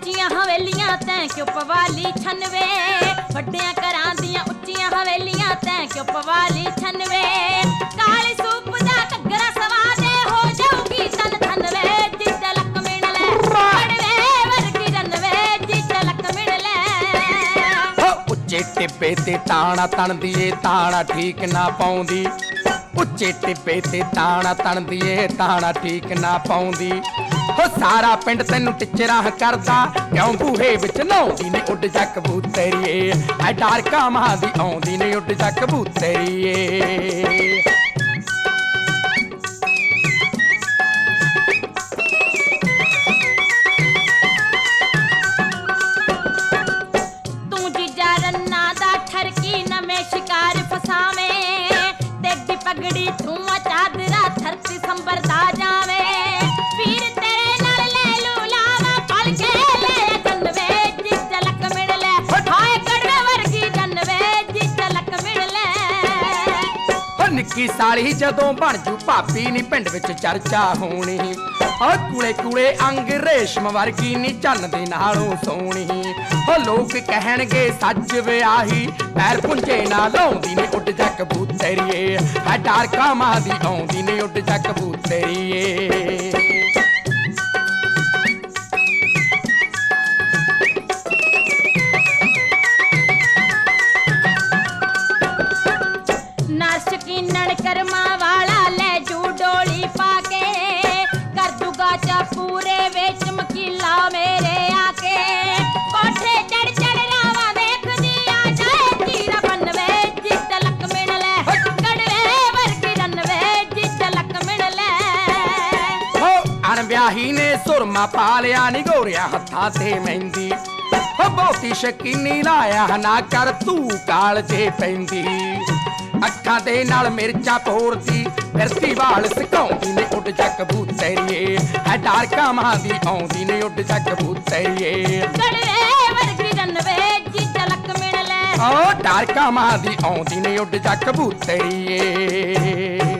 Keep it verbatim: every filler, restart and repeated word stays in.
ਉੱਚੀਆਂ ਹਵੇਲੀਆਂ ਤੈਂ ਕਿਉਂ ਪਵਾਲੀ ਛਨਵੇ ਵੱਡਿਆਂ ਘਰਾਂ ਦੀਆਂ ਉੱਚੀਆਂ ਹਵੇਲੀਆਂ ਤੈਂ ਕਿਉਂ ਪਵਾਲੀ ਛਨਵੇ ਕਾਲੀ ਸੂਪ ਦਾ ਘੱਗਰਾ ਸਵਾ ਦੇ ਹੋ ਜਾਊਗੀ ਤਨ ਥਨਵੇ ਜਿੱਦ ਲੱਕ ਮਿਣ ਲੈ ਬੜਵੇ ਵਰਗੀ ਰਨਵੇ ਜਿੱਦ ਲੱਕ ਮਿਣ ਲੈ ਉੱਚੇ ਟਿੱਬੇ ਤੇ ਤਾਣਾ ਤਣਦੀ ਏ ਤਾਣਾ ਠੀਕ ਨਾ ਪਾਉਂਦੀ ਉੱਚੇ ਟਿੱਬੇ ਤੇ ਤਾਣਾ ਤਣਦੀ ਏ ਤਾਣਾ ਠੀਕ ਨਾ ਪਾਉਂਦੀ ਹੋ ਸਾਰਾ ਪਿੰਡ ਤੈਨੂੰ ਟਿਚਰਾਂ ਕਰਦਾ ਕਿਉਂ ਬੂਹੇ ਵਿੱਚ ਲਾਉਂਦੀ ਨੇ ਉੱਡ ਜਾ ਕਬੂਤਰੀਏ ਐ ਡਰ ਕਾਮਾਂ ਦੀ ਆਉਂਦੀ ਨੇ ਉੱਡ ਜਾ ਕਬੂਤਰੀਏ ਤੂੰ ਜੀਜਾ ਰੰਨਾ ਦਾ ਠਰਕੀ ਨਵੇਂ ਸ਼ਿਕਾਰ ਫਸਾਵੇਂ ਤੇ ਪਗੜੀ ਤੂੰ ਚਾਦਰਾ ਧਰਤੀ ਸੰਭਰਦਾ ਜਾਵੇ ਵੀਰ ਤੇਰੇ ਨਾਲ ਲੈ ਲੂ ਲਾਵਾ ਪਲ ਕੇ ਲੈ ਜਨਵੇ ਜਿੱਦ ਲੱਕ ਮਿਲ ਲੈ ਹਾਏ ਕੜਵੇ ਵਰਗੀ ਜਨਵੇ ਜਿੱਦ ਲੱਕ ਮਿਲ ਲੈ ਹੋ ਨਿੱਕੀ ਸਾਲੀ ਜਦੋਂ ਬਣ ਜੂ ਭਾਬੀ ਨੀ ਪਿੰਡ ਵਿੱਚ ਚਰਚਾ ਹੋਣੀ ਹੋ ਕੂਲੇ ਕੂਲੇ ਅੰਗ ਰੇਸ਼ਮ ਵਰਗੀ ਨੀ ਚੰਨ ਦੇ ਨਾਲੋਂ ਸੋਹਣੀ ਹੋ ਲੋਕ ਕਹਿਣਗੇ ਸੱਚ ਵਿਆਹੀ ਪੈਰ ਪੁੰਝੇ ਨਾ ਲਾਉਂਦੀ ਨੇ ਉੱਡ ਜਾ ਕਬੂਤਰੀਏ ਐ ਡਰ ਕਾਮਾਂ ਦੀ ਆਉਂਦੀ ਨੇ ਉੱਡ ਜਾ ਕਬੂਤਰੀਏ ਨਰਸ ਕੀਨਣ ਕਰਮਾਂ ਵਾਲਾ ਲੈ ਜੂ ਡੋਲੀ ਪਾ ਕੇ ਕਰ ਦੂਗਾ ਚਾ ਪੂਰੇ ਵਿੱਚ ਮਕੀਲਾ ਮੇਰੇ ਆ ਕੇ ਕੋਠੇ ਚੜ ਚੜ ਰਾਵਾਂ ਦੇਖਦੀ ਆ ਜਾਏ ਤੀਰਾ ਬੰਨਵੇ ਜਿੱਦ ਲੱਕ ਮਿਣ ਲੈ ਗੜਵੇ ਵਰਗੀ ਰਨਵੇ ਜਿੱਦ ਲੱਕ ਮਿਣ ਲੈ ਹੋ ਅਣਵਿਆਹੀ ਨੇ ਸੁਰਮਾ ਪਾ ਲਿਆ ਨੀ ਗੋਰਿਆ ਹੱਥਾਂ ਤੇ ਮਹਿੰਦੀ ਹੋ ਬਹੁਤੀ ਸ਼ਕੀਨੀ ਲਾਇਆ ਨਾ ਕਰ ਤੂੰ ਕਾਲ ਜੇ ਪੈਂਦੀ ਅੱਖਾਂ ਦੇ ਨਾਲ ਮਿਰਚਾਂ ਪੋਰਦੀ ਫਿਰਦੀ ਵਾਲ ਸਿਕਾਉਂਦੀ ਨੇ ਉੱਡ ਜਾ ਕਬੂਤਰੀਏ ਐ ਡਰ ਕਾਮਾਂ ਦੀ ਆਉਂਦੀ ਨੇ ਉੱਡ ਜਾ ਕਬੂਤਰੀਏ ਗੜਵੇ ਵਰਗੀ ਰਨਵੇ ਜਿੱਦ ਲੱਕ ਮਿਣ ਲੈ ਓ ਡਰ ਕਾਮਾਂ ਦੀ ਆਉਂਦੀ ਨੇ ਉੱਡ ਜਾ ਕਬੂਤਰੀਏ।